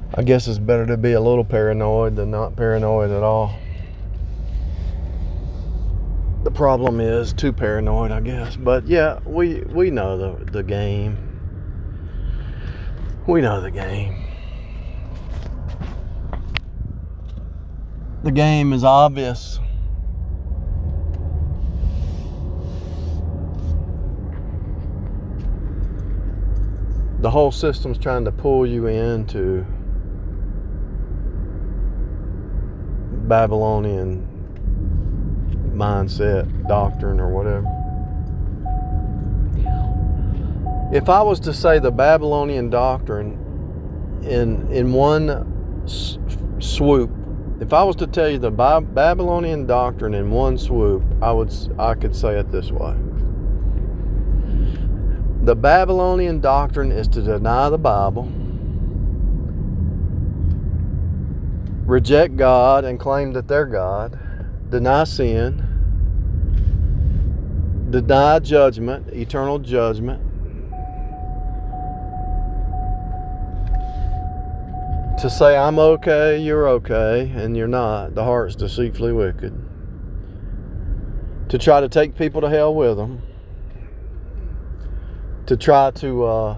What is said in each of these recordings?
I guess it's better to be a little paranoid than not paranoid at all. The problem is too paranoid, I guess. But yeah, we know the game. We know the game. The game is obvious. The whole system's trying to pull you into Babylonian mindset, doctrine, or whatever. If I was to say the Babylonian doctrine in one swoop, if I was to tell you the Babylonian doctrine in one swoop, I could say it this way. The Babylonian doctrine is to deny the Bible, reject God and claim that they're God, deny sin, deny judgment, eternal judgment, to say I'm okay, you're okay, and you're not. The heart's deceitfully wicked. To try to take people to hell with them. To try to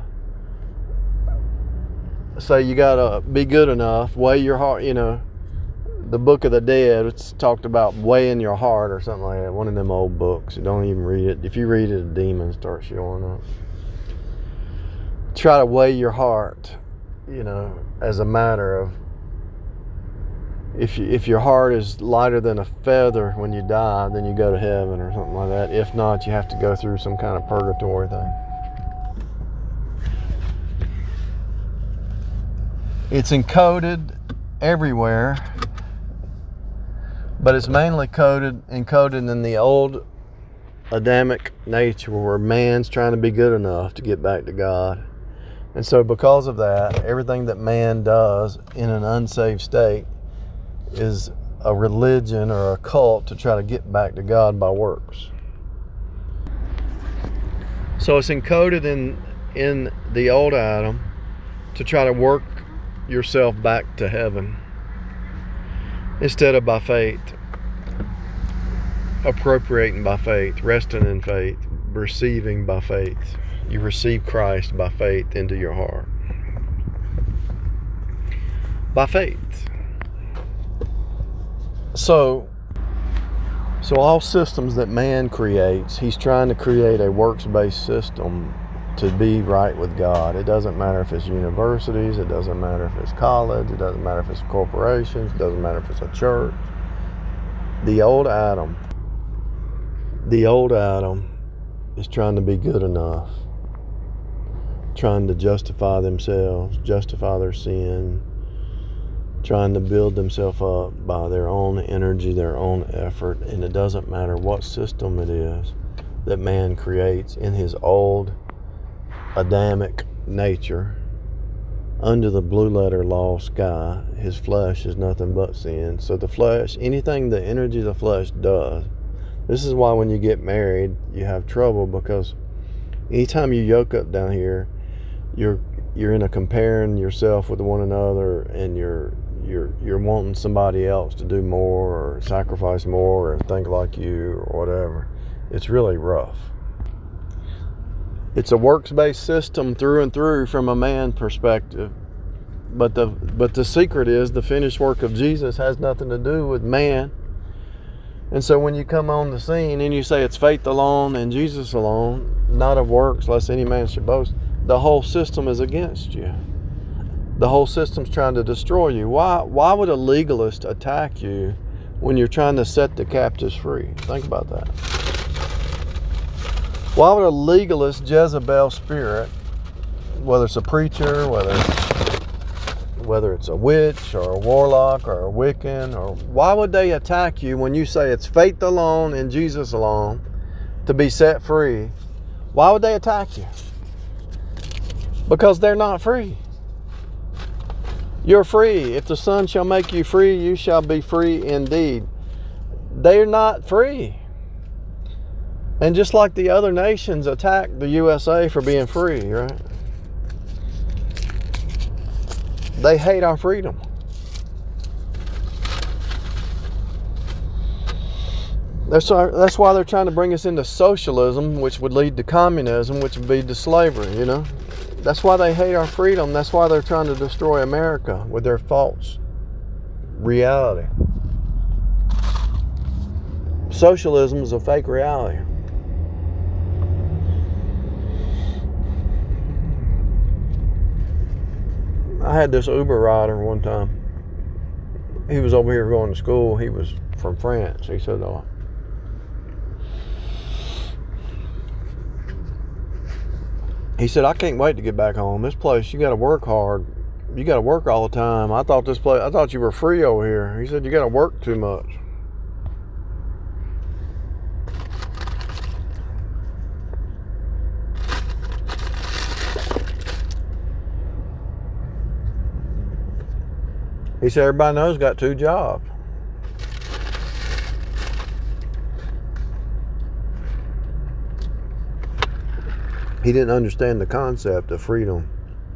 say you gotta be good enough, weigh your heart, the Book of the Dead, it's talked about weighing your heart or something like that. One of them old books. You don't even read it. If you read it, a demon starts showing up. Try to weigh your heart, as a matter of if your heart is lighter than a feather when you die, then you go to heaven or something like that. If not, you have to go through some kind of purgatory thing. It's encoded everywhere, but it's mainly encoded in the old Adamic nature where man's trying to be good enough to get back to God. And so because of that, everything that man does in an unsaved state is a religion or a cult to try to get back to God by works. So it's encoded in the old Adam to try to work yourself back to heaven instead of by faith, appropriating by faith, resting in faith, receiving by faith. You receive Christ by faith into your heart. By faith. So all systems that man creates, he's trying to create a works-based system to be right with God. It doesn't matter if it's universities, it doesn't matter if it's college, it doesn't matter if it's corporations, it doesn't matter if it's a church. The old Adam is trying to be good enough, trying to justify themselves, justify their sin, trying to build themselves up by their own energy, their own effort, and it doesn't matter what system it is that man creates in his old Adamic nature. Under the blue letter law sky, his flesh is nothing but sin. So the flesh, anything the energy of the flesh does, this is why when you get married, you have trouble, because anytime you yoke up down here, you're in a comparing yourself with one another, and you're wanting somebody else to do more or sacrifice more or think like you or whatever. It's really rough. It's a works-based system through and through from a man perspective. But the secret is the finished work of Jesus has nothing to do with man. And so when you come on the scene and you say it's faith alone and Jesus alone, not of works, lest any man should boast, the whole system is against you. The whole system's trying to destroy you. Why would a legalist attack you when you're trying to set the captives free? Think about that. Why would a legalist Jezebel spirit, whether it's a preacher, whether it's a witch or a warlock or a Wiccan, or why would they attack you when you say it's faith alone and Jesus alone to be set free? Why would they attack you? Because they're not free. You're free. If the Son shall make you free, you shall be free indeed. They're not free. And just like the other nations attacked the USA for being free, right? They hate our freedom. That's why they're trying to bring us into socialism, which would lead to communism, which would lead to slavery, you know. That's why they hate our freedom. That's why they're trying to destroy America with their false reality. Socialism is a fake reality. I had this Uber rider one time. He was over here going to school. He was from France. He said, I can't wait to get back home. This place, you got to work hard. You got to work all the time. I thought you were free over here. He said, you got to work too much. He said, everybody knows he's got 2 jobs. He didn't understand the concept of freedom.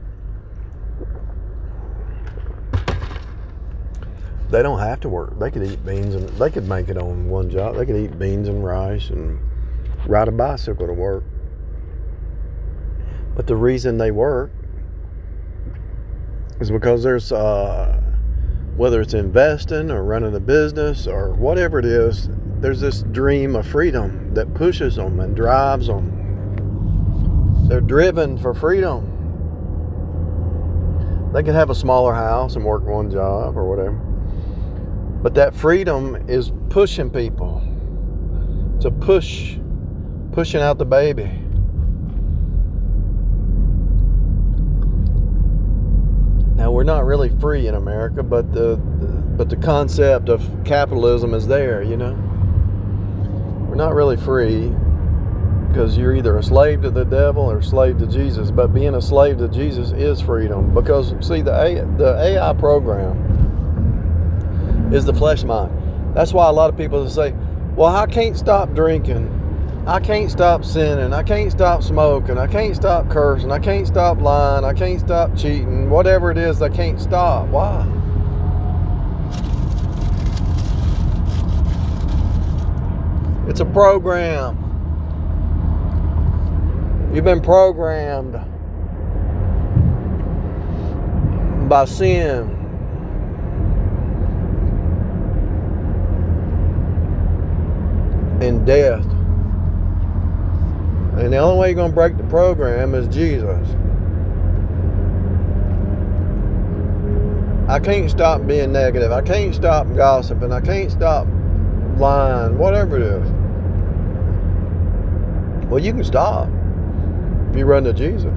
They don't have to work. They could eat beans and they could make it on one job. They could eat beans and rice and ride a bicycle to work. But the reason they work is because there's whether it's investing or running a business or whatever it is, there's this dream of freedom that pushes them and drives them. They're driven for freedom. They can have a smaller house and work one job or whatever. But that freedom is pushing people. It's a pushing out the baby. Now, we're not really free in America, but the concept of capitalism is there, you know. We're not really free because you're either a slave to the devil or a slave to Jesus. But being a slave to Jesus is freedom, because, see, the AI program is the flesh mind. That's why a lot of people say, well, I can't stop drinking. I can't stop sinning. I can't stop smoking. I can't stop cursing. I can't stop lying. I can't stop cheating. Whatever it is, they can't stop. Why? It's a program. You've been programmed by sin. And death. And the only way you're going to break the program is Jesus. I can't stop being negative. I can't stop gossiping. I can't stop lying. Whatever it is. Well, you can stop if you run to Jesus.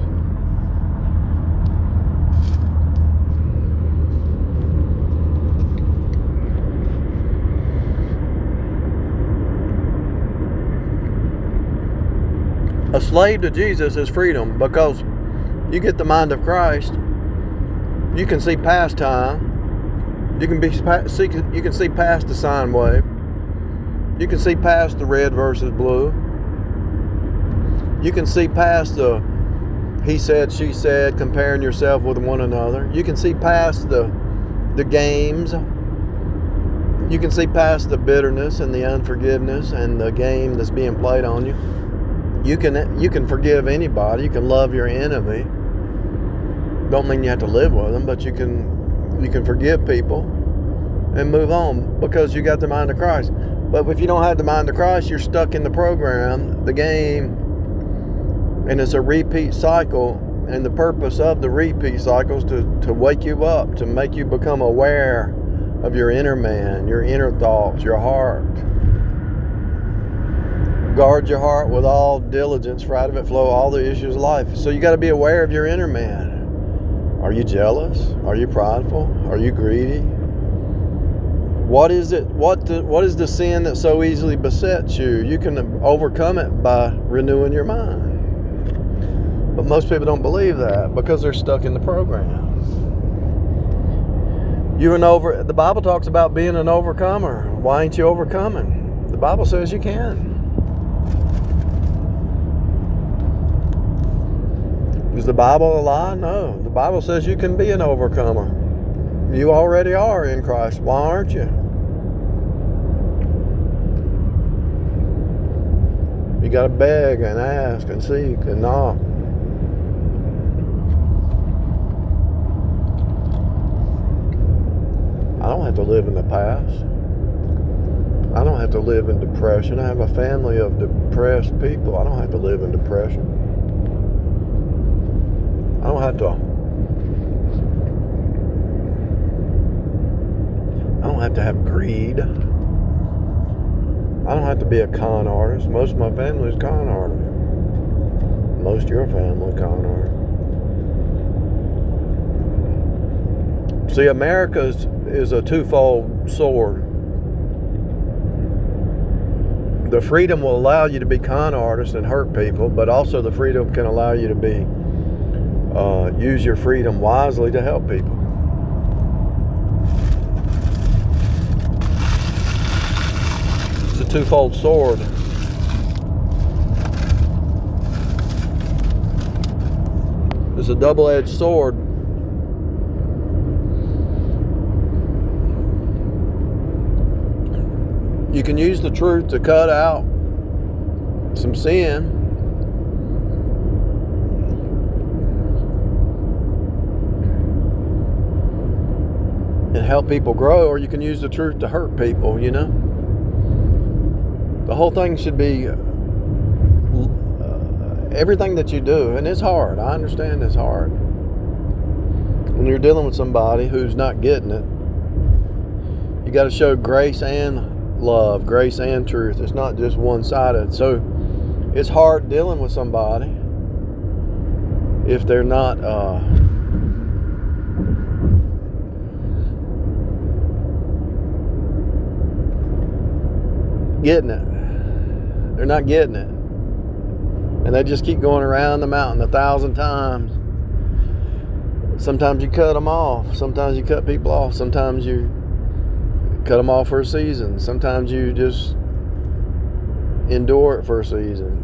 A slave to Jesus is freedom, because you get the mind of Christ. You can see past time. You can see past the sine wave. You can see past the red versus blue. You can see past the he said, she said, comparing yourself with one another. You can see past the games. You can see past the bitterness and the unforgiveness and the game that's being played on you. You can forgive anybody. You can love your enemy. Don't mean you have to live with them, but you can forgive people and move on, because you got the mind of Christ. But if you don't have the mind of Christ, you're stuck in the program, the game, and it's a repeat cycle. And the purpose of the repeat cycle is to wake you up, to make you become aware of your inner man, your inner thoughts, your heart. Guard your heart with all diligence, for out of it flow all the issues of life. So you got to be aware of your inner man. Are you jealous? Are you prideful? Are you greedy? What is it? What is the sin that so easily besets you? You can overcome it by renewing your mind. But most people don't believe that, because they're stuck in the program. The Bible talks about being an overcomer. Why ain't you overcoming? The Bible says you can. Is the Bible a lie? No. The Bible says you can be an overcomer. You already are in Christ. Why aren't you? You got to beg and ask and seek and knock. I don't have to live in the past. I don't have to live in depression. I have a family of depressed people. I don't have to live in depression. I don't have to have greed. I don't have to be a con artist. Most of my family is con artists. Most of your family is con artists. See, America is a twofold sword. The freedom will allow you to be con artists and hurt people, but also the freedom can allow you to be use your freedom wisely to help people. It's a twofold sword. It's a double-edged sword. You can use the truth to cut out some sin. And help people grow, or you can use the truth to hurt people, you know? The whole thing should be everything that you do, and it's hard. I understand it's hard. When you're dealing with somebody who's not getting it, you got to show grace and love, grace and truth. It's not just one-sided. So it's hard dealing with somebody if they're not getting it. They're not getting it. And they just keep going around the mountain 1,000 times. Sometimes you cut them off. Sometimes you cut people off. Sometimes you cut them off for a season. Sometimes you just endure it for a season.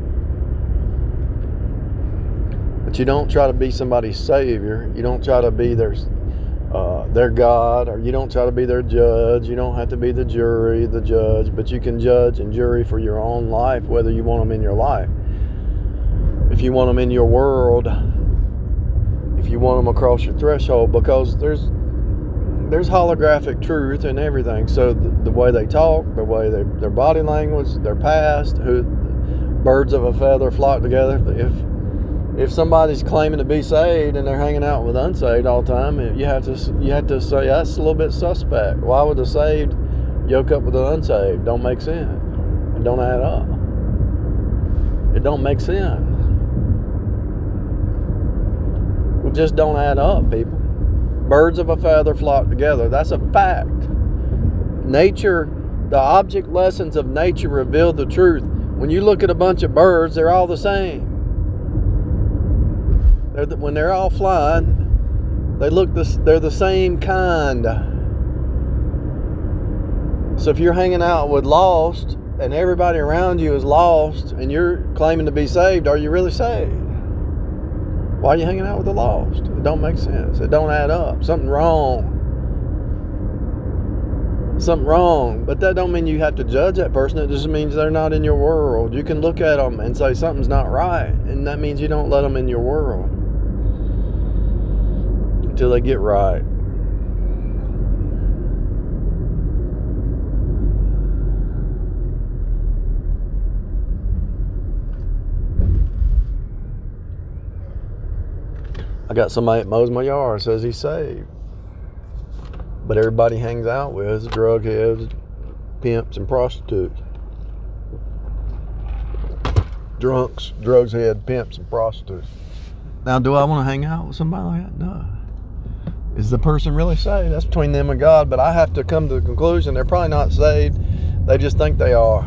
But you don't try to be somebody's savior. You don't try to be their God, or you don't try to be their judge. You don't have to be the jury, the judge, but you can judge and jury for your own life, whether you want them in your life. If you want them in your world, if you want them across your threshold, because there's holographic truth in everything. So the way they talk, the way their body language, their past, who birds of a feather flock together. If somebody's claiming to be saved and they're hanging out with unsaved all the time, you have to say that's a little bit suspect. Why would the saved yoke up with the unsaved? Don't make sense. It don't add up. It don't make sense. It just don't add up, people. Birds of a feather flock together. That's a fact. Nature, the object lessons of nature reveal the truth. When you look at a bunch of birds, they're all the same. When they're all flying, they're the same kind. So if you're hanging out with lost and everybody around you is lost and you're claiming to be saved, are you really saved? Why are you hanging out with the lost? It don't make sense. It don't add up. Something wrong. But that don't mean you have to judge that person. It just means they're not in your world. You can look at them and say something's not right, and that means you don't let them in your world until they get right. I got somebody that mows my yard, says he's saved. But everybody hangs out with is drug heads, pimps, and prostitutes. Drunks, drugs head, pimps, and prostitutes. Now, do I want to hang out with somebody like that? No. Is the person really saved? That's between them and God, but I have to come to the conclusion they're probably not saved. They just think they are.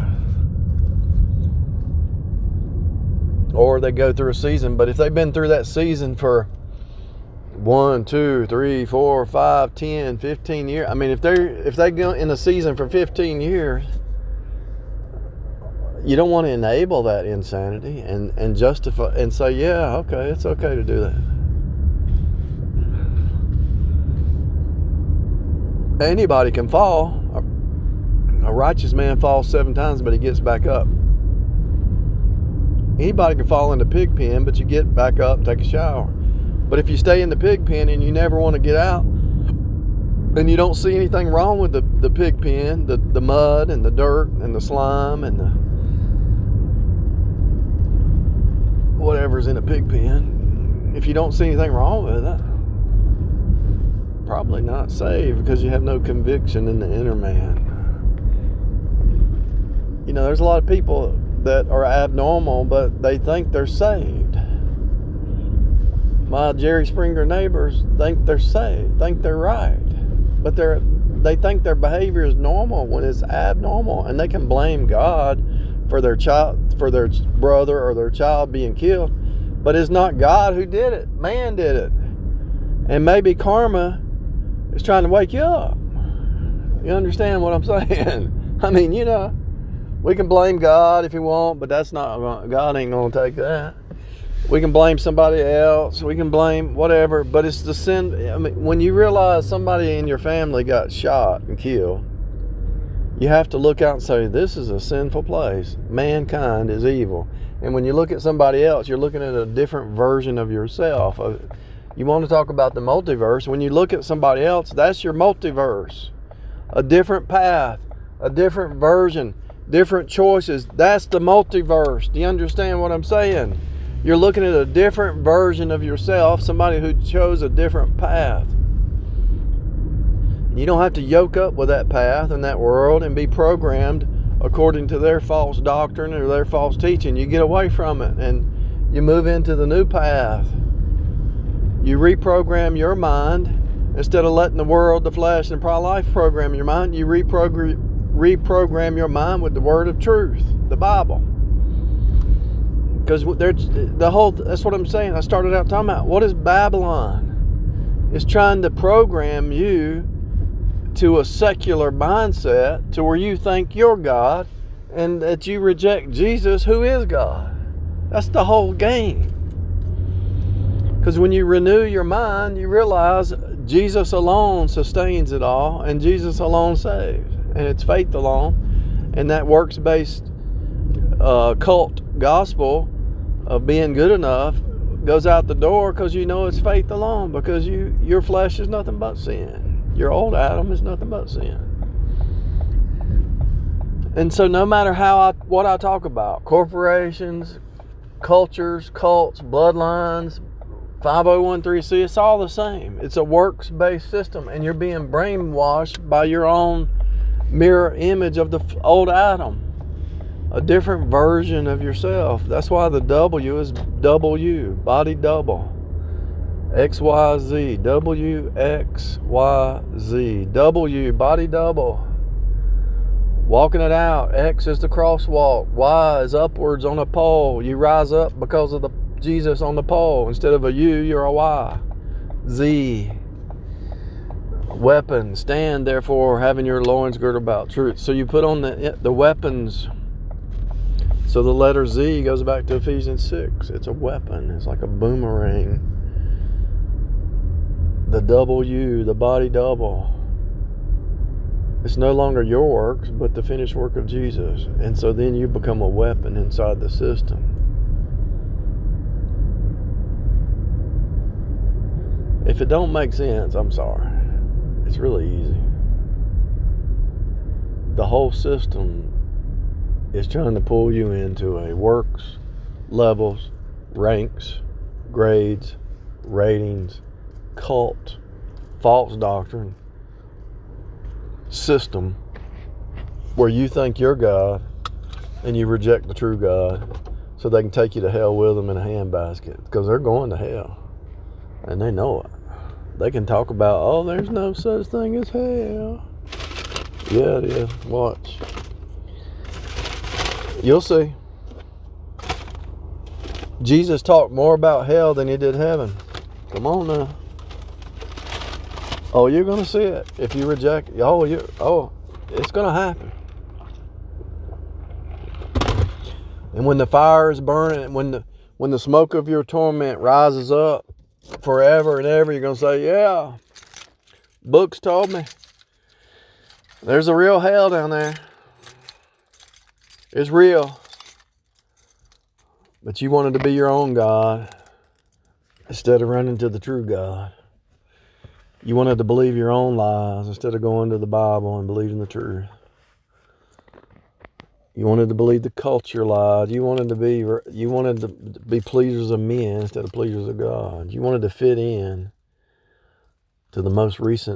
Or they go through a season, but if they've been through that season for 1, 2, 3, 4, 5, 10, 15 years. I mean, if they go in a season for 15 years, you don't want to enable that insanity and justify and say, yeah, okay, it's okay to do that. Anybody can fall. A righteous man falls 7 times, but he gets back up. Anybody can fall in the pig pen, but you get back up and take a shower. But if you stay in the pig pen and you never want to get out, and you don't see anything wrong with the pig pen, the mud and the dirt and the slime and the whatever's in a pig pen, if you don't see anything wrong with it, probably not saved, because you have no conviction in the inner man. You know, there's a lot of people that are abnormal, but they think they're saved. My Jerry Springer neighbors think they're saved, think they're right, but they think their behavior is normal when it's abnormal, and they can blame God for their child, for their brother or their child being killed, but it's not God who did it. Man did it. And maybe karma is trying to wake you up. You understand what I'm saying? I mean, you know, we can blame God if you want, but that's not, God ain't going to take that. We can blame somebody else. We can blame whatever, but it's the sin. I mean, when you realize somebody in your family got shot and killed, you have to look out and say, this is a sinful place. Mankind is evil. And when you look at somebody else, you're looking at a different version of yourself. You want to talk about the multiverse. When you look at somebody else, that's your multiverse. A different path, a different version, different choices. That's the multiverse. Do you understand what I'm saying? You're looking at a different version of yourself, somebody who chose a different path. You don't have to yoke up with that path and that world and be programmed according to their false doctrine or their false teaching. You get away from it and you move into the new path. You reprogram your mind. Instead of letting the world, the flesh, and pro-life program your mind, you reprogram your mind with the word of truth, the Bible. Because that's what I'm saying. I started out talking about, what is Babylon? It's trying to program you to a secular mindset to where you think you're God and that you reject Jesus, who is God. That's the whole game. Because when you renew your mind, you realize Jesus alone sustains it all, and Jesus alone saves. And it's faith alone. And that works-based cult gospel of being good enough goes out the door, because you know it's faith alone, because your flesh is nothing but sin. Your old Adam is nothing but sin. And so no matter what I talk about, corporations, cultures, cults, bloodlines, 501(c), it's all the same. It's a works-based system, and you're being brainwashed by your own mirror image of the old Adam. A different version of yourself. That's why the W is W, body double. XYZ, WXYZ, W, body double. Walking it out. X is the crosswalk. Y is upwards on a pole. You rise up because of the Jesus on the pole. Instead of a U, you're a Y. Z, weapon. Stand, therefore, having your loins girded about truth. So you put on the weapons. So the letter Z goes back to Ephesians 6. It's a weapon. It's like a boomerang. The W, the body double. It's no longer your works, but the finished work of Jesus. And so then you become a weapon inside the system. If it don't make sense, I'm sorry. It's really easy. The whole system is trying to pull you into a works, levels, ranks, grades, ratings, cult, false doctrine system where you think you're God and you reject the true God so they can take you to hell with them in a handbasket, because they're going to hell and they know it. They can talk about, oh, there's no such thing as hell. Yeah, it is. Watch. You'll see. Jesus talked more about hell than he did heaven. Come on now. Oh, you're going to see it if you reject. It's going to happen. And when the fire is burning, when the smoke of your torment rises up forever and ever, you're going to say, yeah, books told me. There's a real hell down there. It's real. But you wanted to be your own God instead of running to the true God. You wanted to believe your own lies instead of going to the Bible and believing the truth. You wanted to believe the culture lied. You wanted to be pleasers of men instead of pleasers of God. You wanted to fit in to the most recent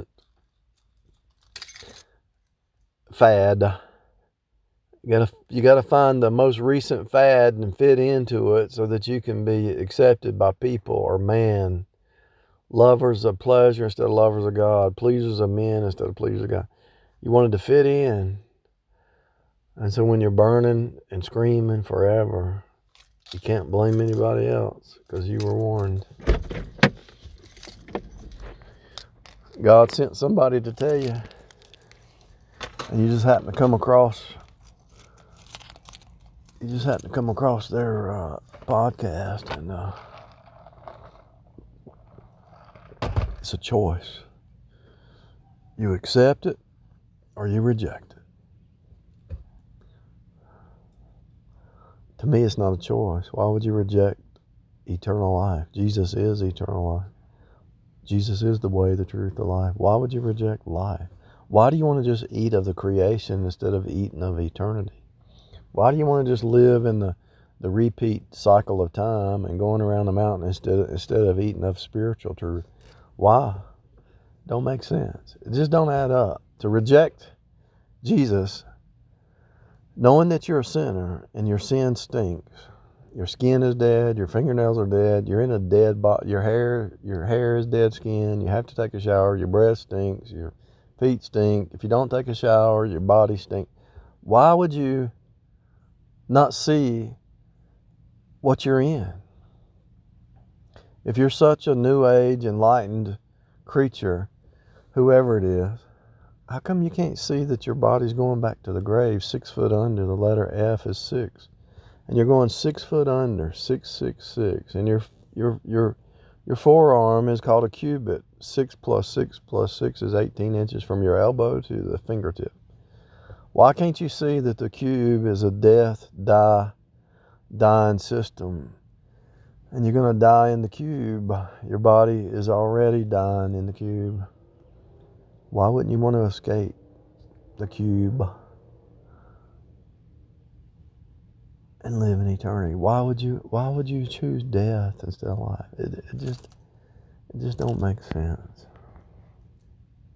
fad. You gotta find the most recent fad and fit into it so that you can be accepted by people or man. Lovers of pleasure instead of lovers of God. Pleasers of men instead of pleasers of God. You wanted to fit in. And so when you're burning and screaming forever, you can't blame anybody else because you were warned. God sent somebody to tell you, and you just happen to come across their podcast, and it's a choice. You accept it or you reject it. To me, it's not a choice. Why would you reject eternal life? Jesus is eternal life. Jesus is the way, the truth, the life. Why would you reject life? Why do you want to just eat of the creation instead of eating of eternity? Why do you want to just live in the repeat cycle of time and going around the mountain instead of eating of spiritual truth? Why? Don't make sense. It just don't add up. To reject Jesus, knowing that you're a sinner and your sin stinks. Your skin is dead. Your fingernails are dead. You're in a dead body. Your hair is dead skin. You have to take a shower. Your breath stinks. Your feet stink. If you don't take a shower, your body stinks. Why would you not see what you're in? If you're such a new age, enlightened creature, whoever it is, how come you can't see that your body's going back to the grave 6 foot under? The letter F is 6. And you're going 6 foot under, 666, and your forearm is called a cubit. 6 plus 6 plus 6 is 18 inches from your elbow to the fingertip. Why can't you see that the cube is a dying system, and you're going to die in the cube? Your body is already dying in the cube. Why wouldn't you want to escape the cube and live in eternity? Why would you choose death instead of life? It just don't make sense.